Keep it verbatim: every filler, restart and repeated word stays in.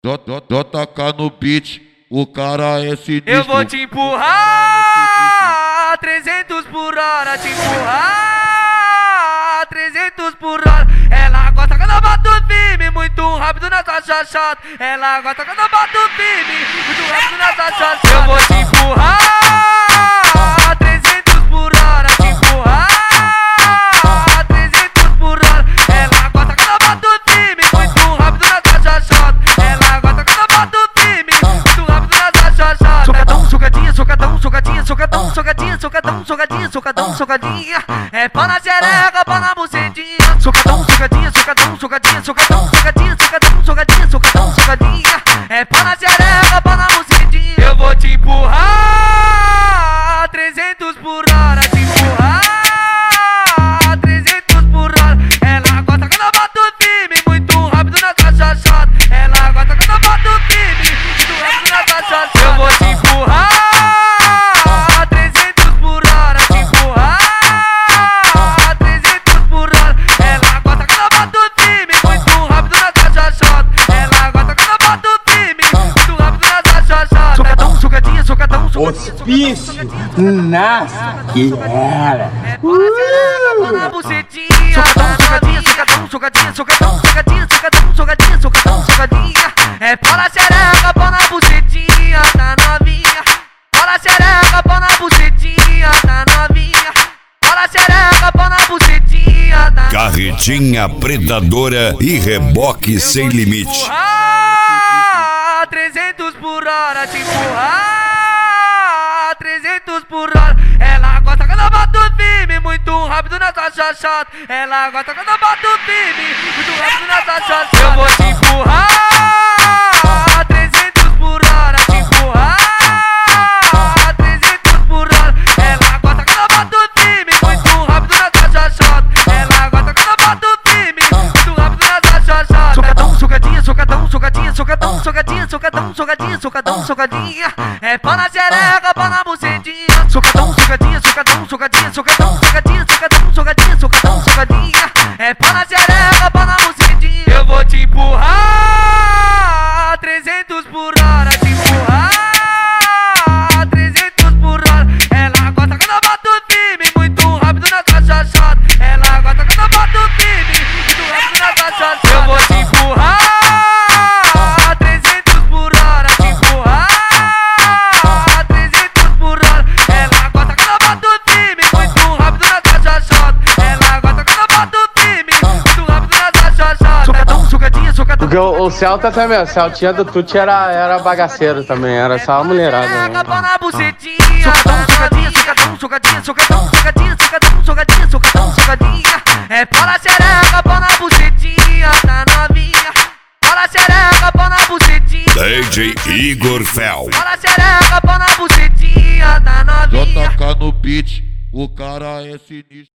J K no beat, o cara é sinistro. Eu vou te empurrar trezentos por hora, te empurrar trezentos por hora. Ela gosta quando eu bato firme, muito rápido nessa chachata. Ela gosta quando eu bato firme, muito rápido nessa chachata. Eu vou te empurrar trezentos por hora, te empurrar trezentos por hora. Ela gosta quando eu bato firme, muito rápido nessa chachata. Ela gosta quando eu bato firme, muito rápido nessa chachata. Socadão, socadinha, socadão, socadinha, socadão, socadinha, socadão, socadinha, socadão, socadinha. É pau na xereca, pau na bucetinha. Socadão, socadinha, socadão, socadinha, socadão, socadinha, socadão, socadinha, socadão, socadinha. É pau na xereca, pau na bucetinha. Eu vou te empurrar trezentos por hora, te empurrar trezentos por hora. Ela gosta quando eu bato firme, muito rápido nessa chachata. Ela gosta quando eu bato firme, muito rápido nessa chachata. Eu vou te empurrar trezentos por hora, te empurrar trezentos por hora. Ela gosta quando eu bato firme, muito rápido nessa chachata. Ela gosta quando eu bato firme, muito rápido nessa chachata. Socadão, socadinha, socadão, socadinha. Hospício nasqueira. É pau na xereca, pau na bucetinha. Socadão, socadinha, socadão, socadinha, socadão, socadinha, socadão, socadinha, socadão, socadinha. É pau na xereca, pau na bucetinha, tá novinha. Pau na xereca, pau na bucetinha, tá novinha. Pau na xereca, pau na bucetinha, tá novinha. Carretinha predadora e reboque sem limite. Empurrar trezentos por hora, te empurrar trezentos por hora. Ela gosta quando eu bato firme, muito rápido nessa chachata. Ela gosta quando eu bato firme, muito rápido nessa chachata. Eu vou te empurrar trezentos por hora, te empurrar trezentos por hora. Ela gosta quando eu bato firme, muito rápido nessa chachata. Ela gosta quando eu bato firme, muito rápido nessa chachata. Socadão, socadinha, socadão, socadinha, socadão, socadinha, socadão, socadinha, socadão, socadinha. É pau na xereca, pau na bucetinha. Socadão, socadinha, socadão, socadinha, socadão, socadinha, socadão, socadinha, socadão, socadinha. É pau na xereca, pau na bucetinha. Eu vou te empurrar trezentos por hora, te empurrar trezentos por hora. Ela gosta quando eu bato firme, muito rápido nessa chachata. Ela gosta quando eu bato firme, muito rápido nessa chachata. Eu vou te empurrar trezentos por hora, te empurrar trezentos por hora. Ela gosta quando eu bato firme, muito rápido nessa chachata. Ela gosta quando eu bato firme, muito rápido nessa chachata. Socadão, socadinha, socadão. Porque o, o Celta também, o Celtinha do Tuti era, era bagaceiro também, era só a mulherada. Né? Pau na bucetinha. Socadão, socadinha, socadão, socadinha, socadão, socadinha, socadão, socadinha, socadão, socadinha. É pau na xereca, pau na bucetinha, tá novinha. Pau na xereca, pau na bucetinha. D J Igor Fel. Pau na xereca, pau na bucetinha, tá novinha. J K no beat, o cara é sinistro.